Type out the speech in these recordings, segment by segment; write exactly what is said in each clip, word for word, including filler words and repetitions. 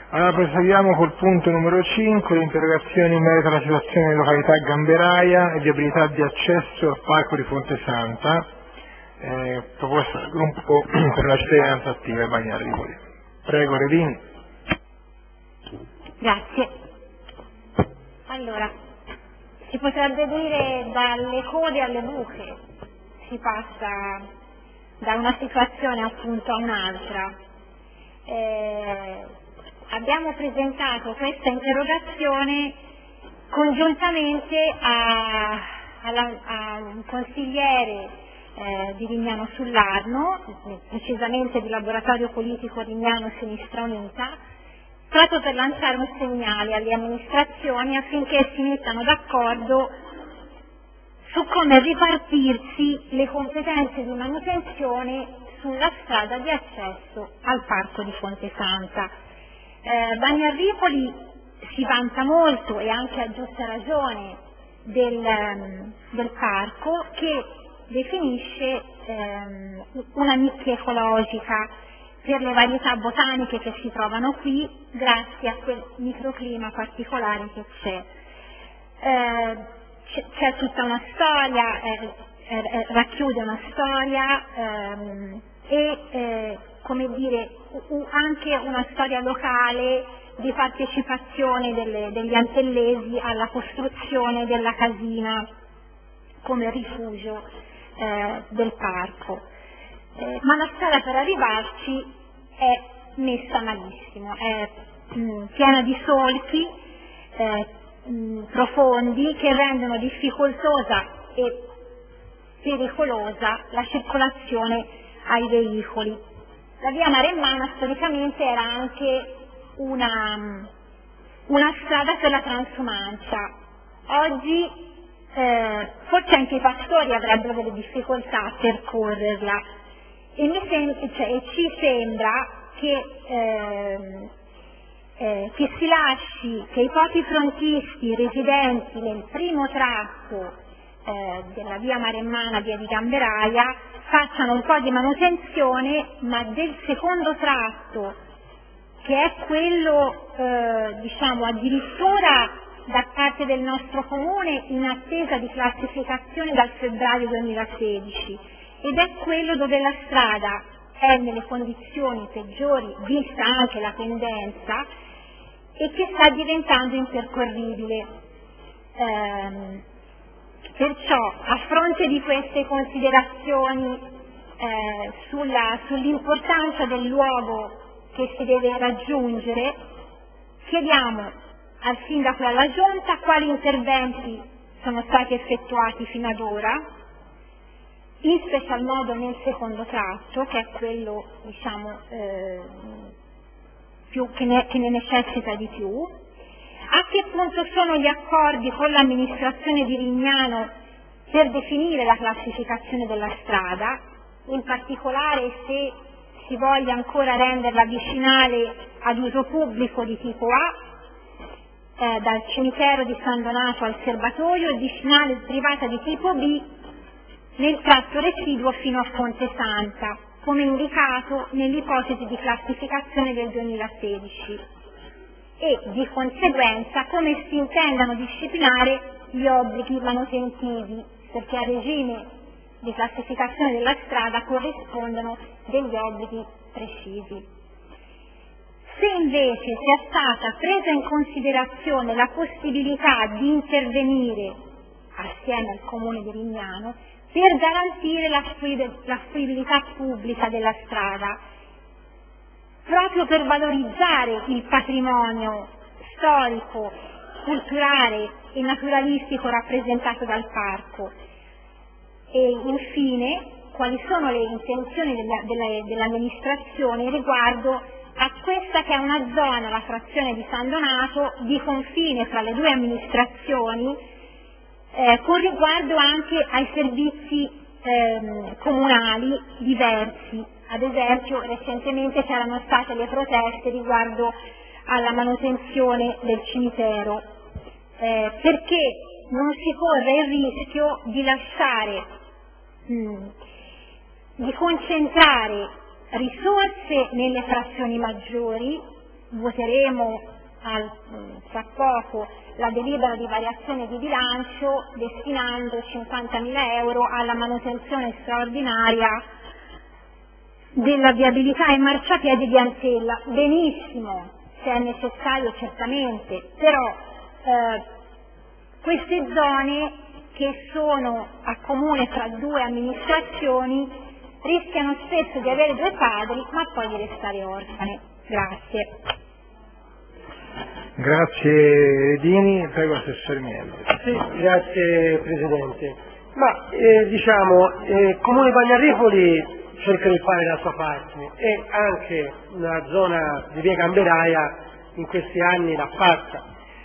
Allora proseguiamo col punto numero cinque, le interrogazioni in merito alla situazione in località Gamberaia e viabilità di accesso al parco di Fonte Santa, eh, proposta dal gruppo per la cittadinanza attiva Bagnara di Poli. Prego Redini. Grazie. Allora, si potrebbe dire dalle code alle buche, si passa da una situazione appunto a un'altra. Eh, abbiamo presentato questa interrogazione congiuntamente a, alla, a un consigliere eh, di Rignano sull'Arno, precisamente di Laboratorio Politico Rignano Sinistra Unita, proprio per lanciare un segnale alle amministrazioni affinché si mettano d'accordo su come ripartirsi le competenze di manutenzione sulla strada di accesso al parco di Fonte Santa. Eh, Bagnarripoli si vanta molto, e anche a giusta ragione, del, del parco, che definisce ehm, una nicchia ecologica per le varietà botaniche che si trovano qui, grazie a quel microclima particolare che c'è. Eh, c'è tutta una storia, eh, eh, racchiude una storia ehm, e eh, come dire u- anche una storia locale di partecipazione delle, degli antellesi alla costruzione della casina come rifugio eh, del parco. Eh, ma la strada per arrivarci è messa malissimo, è mh, piena di solchi eh, mh, profondi che rendono difficoltosa e pericolosa la circolazione ai veicoli. La via Maremmana storicamente era anche una, una strada per la transumancia. Oggi eh, forse anche i pastori avrebbero delle difficoltà a percorrerla, e, mi sem- cioè, e ci sembra che, eh, eh, che si lasci che i pochi frontisti residenti nel primo tratto eh, della via Maremmana, via di Gamberaia, facciano un po' di manutenzione, ma del secondo tratto, che è quello eh, diciamo addirittura da parte del nostro comune in attesa di classificazione dal febbraio duemilasedici, ed è quello dove la strada è nelle condizioni peggiori, vista anche la pendenza, e che sta diventando impercorribile. Ehm, perciò, a fronte di queste considerazioni eh, sulla, sull'importanza del luogo che si deve raggiungere, chiediamo al Sindaco e alla Giunta quali interventi sono stati effettuati fino ad ora, in special modo nel secondo tratto, che è quello diciamo eh, più, che, ne, che ne necessita di più, a che punto sono gli accordi con l'amministrazione di Rignano per definire la classificazione della strada, in particolare se si voglia ancora renderla vicinale ad uso pubblico di tipo A, eh, dal cimitero di San Donato al serbatoio, e vicinale privata di tipo B nel tratto residuo fino a Fonte Santa, come indicato nell'ipotesi di classificazione del duemilasedici, e di conseguenza come si intendano disciplinare gli obblighi manutentivi, perché al regime di classificazione della strada corrispondono degli obblighi precisi. Se invece sia stata presa in considerazione la possibilità di intervenire assieme al Comune di Rignano per garantire la fruibilità pubblica della strada, proprio per valorizzare il patrimonio storico, culturale e naturalistico rappresentato dal parco. E infine, quali sono le intenzioni della, della, dell'amministrazione riguardo a questa che è una zona, la frazione di San Donato, di confine fra le due amministrazioni, eh, con riguardo anche ai servizi ehm, comunali diversi. Ad esempio, recentemente c'erano state le proteste riguardo alla manutenzione del cimitero, eh, perché non si corre il rischio di lasciare, mh, di concentrare risorse nelle frazioni maggiori voteremo al, tra poco la delibera di variazione di bilancio destinando cinquantamila euro alla manutenzione straordinaria della viabilità ai marciapiedi di Antella. Benissimo, se è necessario certamente, però eh, queste zone che sono a comune tra due amministrazioni rischiano spesso di avere due padri ma poi di restare orfane. Grazie. Grazie Dini, prego Assessore Miele. Sì, grazie Presidente. Ma eh, diciamo, eh, Comune Bagnarifoli cerca di fare la sua parte e anche nella zona di via Gamberaia in questi anni l'ha fatta.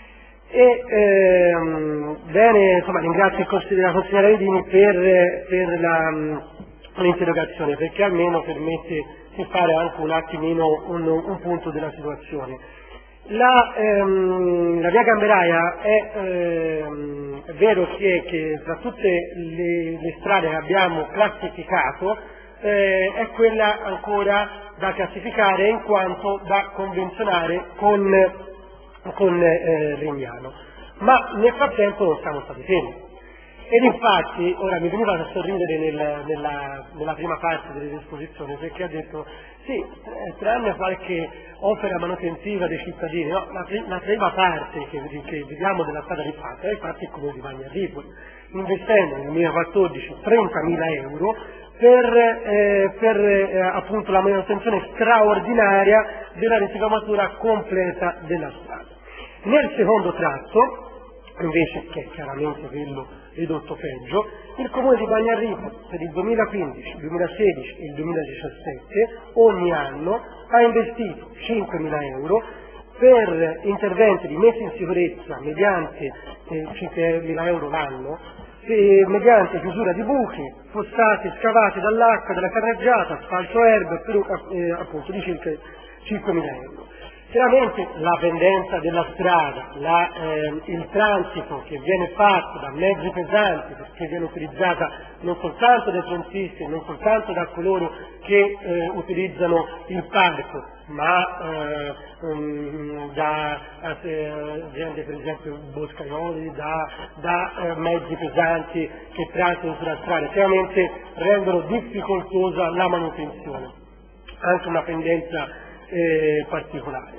E ehm, bene, insomma, ringrazio il consigliere, la consigliera Dini per, per la, l'interrogazione, perché almeno permette di fare anche un attimino un, un punto della situazione. La, ehm, la via Gamberaia è, ehm, è vero che, che tra tutte le, le strade che abbiamo classificato eh, è quella ancora da classificare in quanto da convenzionare con, con eh, Rignano, ma nel frattempo non siamo stati fermi. Ed infatti, ora mi veniva a sorridere nel, nella, nella prima parte dell'esposizione, perché ha detto sì, eh, tranne qualche opera manutentiva dei cittadini, no, la, la prima parte che, che vediamo della strada rifatta è infatti il Comune di Bagnarifoli, investendo nel duemilaquattordici trentamila euro per, eh, per eh, appunto la manutenzione straordinaria della risicamatura completa della strada. Nel secondo tratto, invece, che è chiaramente quello ridotto peggio, il Comune di Bagnarifoli per il duemilaquindici, il duemilasedici e il duemiladiciassette ogni anno ha investito cinquemila euro per interventi di messa in sicurezza mediante eh, cinquemila euro l'anno, eh, mediante chiusura di buchi, fossati scavati dall'acqua, dalla carreggiata, asfalto erba, per, eh, appunto di circa cinquemila euro. Chiaramente la pendenza della strada, la, eh, il transito che viene fatto da mezzi pesanti, perché viene utilizzata non soltanto dai frontisti, non soltanto da coloro che eh, utilizzano il parco, ma eh, um, da eh, gente per esempio boscaioli, da, da eh, mezzi pesanti che transitano sulla strada, chiaramente rendono difficoltosa la manutenzione, anche una pendenza Eh, particolare.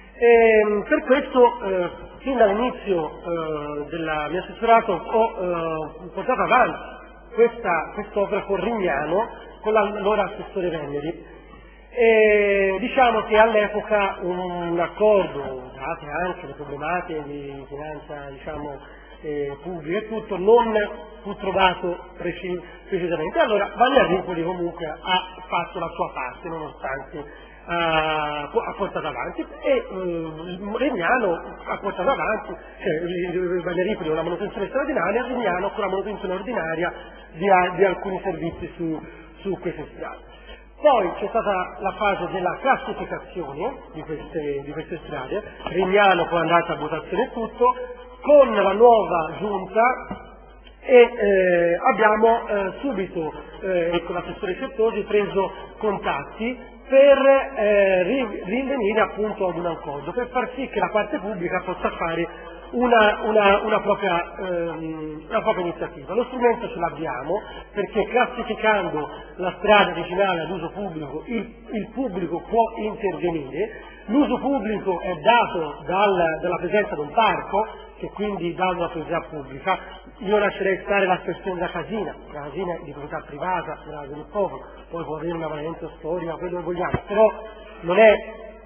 E, per questo, eh, fin dall'inizio eh, del mio assessorato ho eh, portato avanti questa quest'opera con Rignano, con l'allora assessore Veneri. E diciamo che all'epoca un, un accordo, date anche le problematiche di finanza diciamo, eh, pubblica e tutto, non fu trovato preci- precisamente. Allora Bagnarifoli comunque ha fatto la sua parte, nonostante ha portato avanti e eh, Rignano ha portato avanti, cioè Bagnarifoli con la manutenzione straordinaria, Rignano con la manutenzione ordinaria di, di alcuni servizi su, su queste strade. Poi c'è stata la fase della classificazione di queste, di queste strade, Rignano poi è andata a votazione e tutto, con la nuova giunta e eh, abbiamo eh, subito eh, con l'assessore Certosi preso contatti per eh, rinvenire appunto ad un accordo, per far sì che la parte pubblica possa fare una, una, una, propria, ehm, una propria iniziativa. Lo strumento ce l'abbiamo perché classificando la strada vicinale ad uso pubblico il, il pubblico può intervenire, l'uso pubblico è dato dal, dalla presenza di un parco che quindi dà una proprietà pubblica. Io lascerei stare la questione della casina, la casina è di proprietà privata, della del popolo, poi può avere una valenza storica, quello che vogliamo, però non è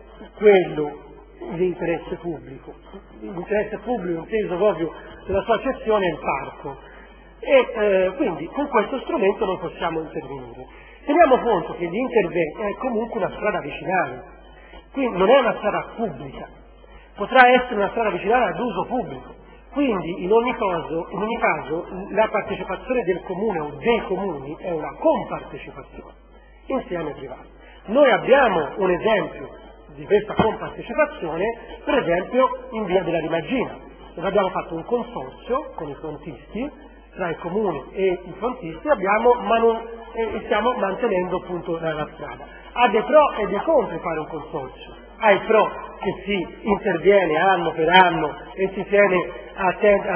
quello l'interesse pubblico. L'interesse pubblico inteso proprio nella sua accezione è il parco. E eh, quindi con questo strumento noi possiamo intervenire. Teniamo conto che l'intervento è comunque una strada vicinale, quindi non è una strada pubblica, potrà essere una strada vicinale ad uso pubblico. Quindi in ogni, caso, in ogni caso la partecipazione del comune o dei comuni è una compartecipazione insieme ai privati. Noi abbiamo un esempio di questa compartecipazione, per esempio in via della Rimagina, dove abbiamo fatto un consorzio con i frontisti, tra il comune e i frontisti, abbiamo manu- e stiamo mantenendo appunto la, la strada. Ha dei pro e dei contro fare un consorzio. ai pro che si interviene anno per anno e si tiene attento,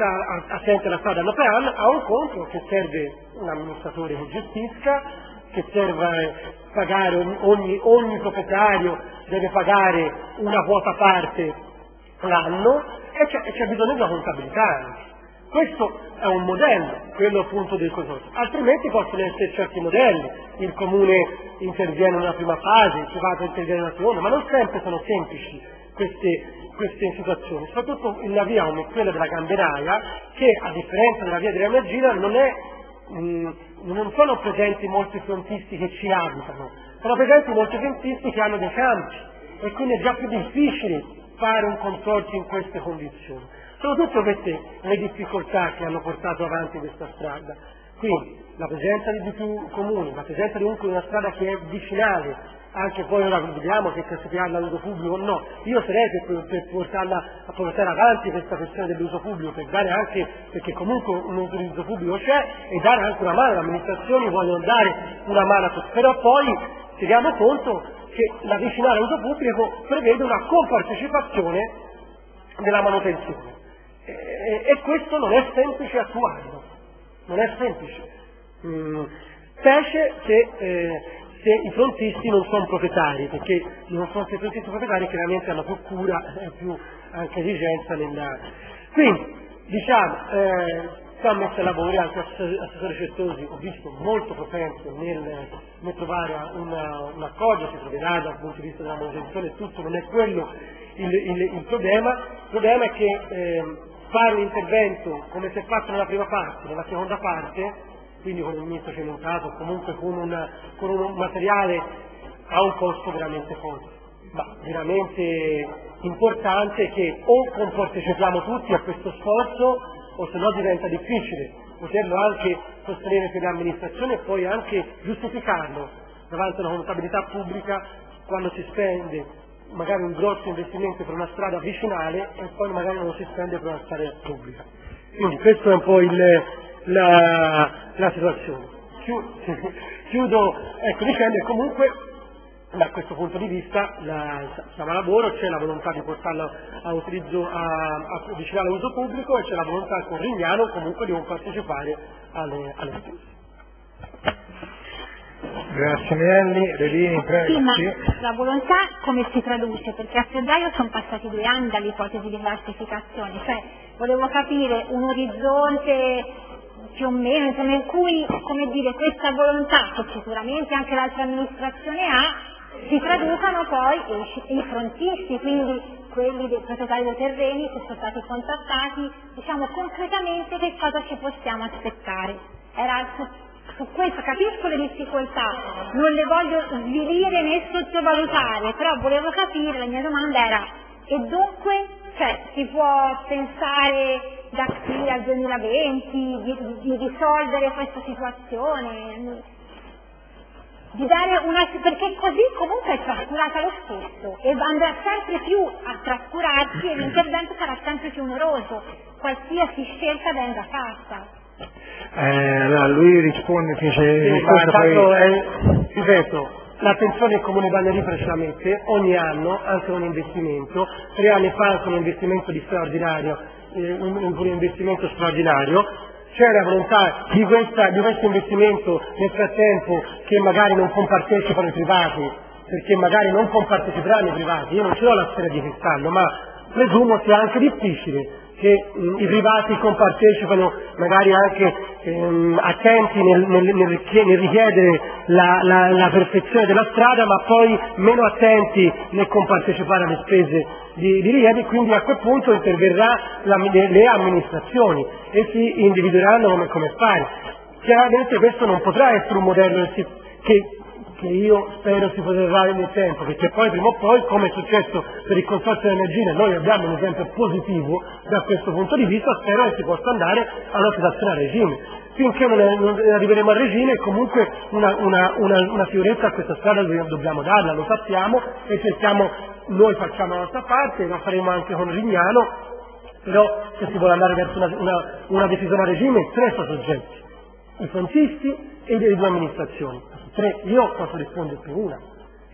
attento alla strada anno per anno, a un contro che serve un amministratore che gestisca, che serve pagare ogni, ogni, ogni proprietario deve pagare una quota parte l'anno e c'è, e c'è bisogno di una contabilità anche. Questo è un modello, quello appunto del consorzio, altrimenti possono essere certi modelli, il comune interviene in una prima fase, il privato interviene in una seconda, ma non sempre sono semplici queste, queste situazioni, soprattutto in una via come quella della Gamberaia, che a differenza della via della Mergina non è mh, non sono presenti molti frontisti che ci abitano, sono presenti molti frontisti che hanno dei campi e quindi è già più difficile fare un consorzio in queste condizioni. Sono tutte queste le difficoltà che hanno portato avanti questa strada. Quindi la presenza di più comuni, la presenza di comunque una strada che è vicinale, anche poi ora vediamo se classificarla all'uso pubblico o no. Io sarei per, per portarla a portare avanti questa questione dell'uso pubblico, per dare anche, perché comunque un utilizzo pubblico c'è, e dare anche una mano, le amministrazioni vogliono dare una mano a tutti, però poi ci diamo conto che la vicinale all'uso pubblico prevede una compartecipazione della manutenzione. E, e questo non è semplice attuarlo, non è semplice, mm, specie se, eh, se i frontisti non sono proprietari, perché nei confronti dei frontisti proprietari chiaramente hanno più cura e più anche esigenza nella... Quindi, diciamo, eh, siamo messi a lavoro, anche assessore Certosi ho visto molto propenso nel, nel trovare una, un accordo, si troverà dal punto di vista della manutenzione e tutto, non è quello il, il, il problema, il problema è che eh, fare un intervento come si è fatto nella prima parte, nella seconda parte, quindi con il ministro cementato, comunque con, una, con un materiale a un costo veramente forte, ma veramente importante, che o compartecipiamo tutti a questo sforzo o se no diventa difficile poterlo anche sostenere per l'amministrazione e poi anche giustificarlo davanti a una contabilità pubblica quando si spende magari un grosso investimento per una strada vicinale e poi magari non lo si spende per una strada pubblica. Quindi questo è un po' il, la, la situazione. Chiudo, ecco, dicendo che comunque da questo punto di vista la, siamo a lavoro, c'è la volontà di portarlo a utilizzo, a, a vicinare all'uso pubblico e c'è la volontà con Rignano comunque di non partecipare alle, alle spese. Grazie Mielli, Relini, prego. Sì, ma sì. La volontà come si traduce? Perché a febbraio sono passati due anni dall'ipotesi di classificazione, cioè volevo capire un orizzonte più o meno insomma, in cui, come dire, questa volontà che sicuramente anche l'altra amministrazione ha, si traducano poi i, i frontisti, quindi quelli dei proprietari dei terreni che sono stati contattati, diciamo concretamente che cosa ci possiamo aspettare. Era su, su questo, capisco le difficoltà, non le voglio svilire né sottovalutare, però volevo capire, la mia domanda era, e dunque, cioè, si può pensare da qui al duemilaventi di, di risolvere questa situazione? Di dare una, perché così comunque è trascurata lo stesso e andrà sempre più a trascurarsi e l'intervento sarà sempre più oneroso, qualsiasi scelta venga fatta. Eh, allora lui risponde, finisce sì, di fare, poi... è, ripeto, l'attenzione il Comune Bagnarifera ce la mette ogni anno, anche un investimento, tre anni fa anche un investimento di straordinario, eh, un, un investimento straordinario. C'è la volontà di, questa, di questo investimento nel frattempo che magari non compartecipano i privati, perché magari non comparteciperanno i privati, io non ce l'ho la sfera di cristallo, ma presumo sia anche difficile che mh, i privati compartecipano magari anche ehm, attenti nel, nel, nel, nel richiedere la, la, la perfezione della strada, ma poi meno attenti nel compartecipare alle spese di, di rilievi, quindi a quel punto interverrà la, le, le amministrazioni e si individueranno come, come fare. Chiaramente questo non potrà essere un modello che, che che io spero si potrà nel tempo, perché poi prima o poi, come è successo per il Consorzio dell'Energia, noi abbiamo un esempio positivo da questo punto di vista, spero che si possa andare alla situazione a regime. Finché non, è, non arriveremo a regime comunque una, una, una, una sicurezza a questa strada dobbiamo darla, lo sappiamo e cerchiamo, noi facciamo la nostra parte, la faremo anche con Rignano, però se si vuole andare verso una, una, una decisione a regime, tre sono soggetti, i frontisti e le due amministrazioni. Tre, io posso rispondere per una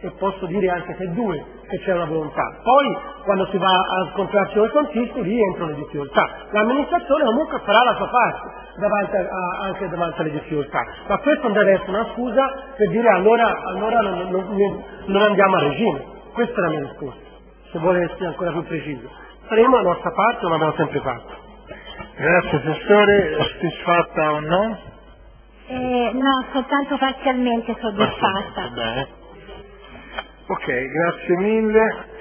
e posso dire anche se due, che c'è una volontà. Poi quando si va a scontrarsi con i contisti lì entrano le difficoltà. L'amministrazione comunque farà la sua parte davanti a, a, anche davanti alle difficoltà, ma questo non deve essere una scusa per dire allora, allora non, non, non andiamo a regime. Questa è la mia risposta, se vuole essere ancora più preciso. Faremo la nostra parte, come abbiamo sempre fatto. Grazie Assessore, soddisfatta o no? Eh, no, soltanto parzialmente soddisfatta. Bene. Ok, grazie mille.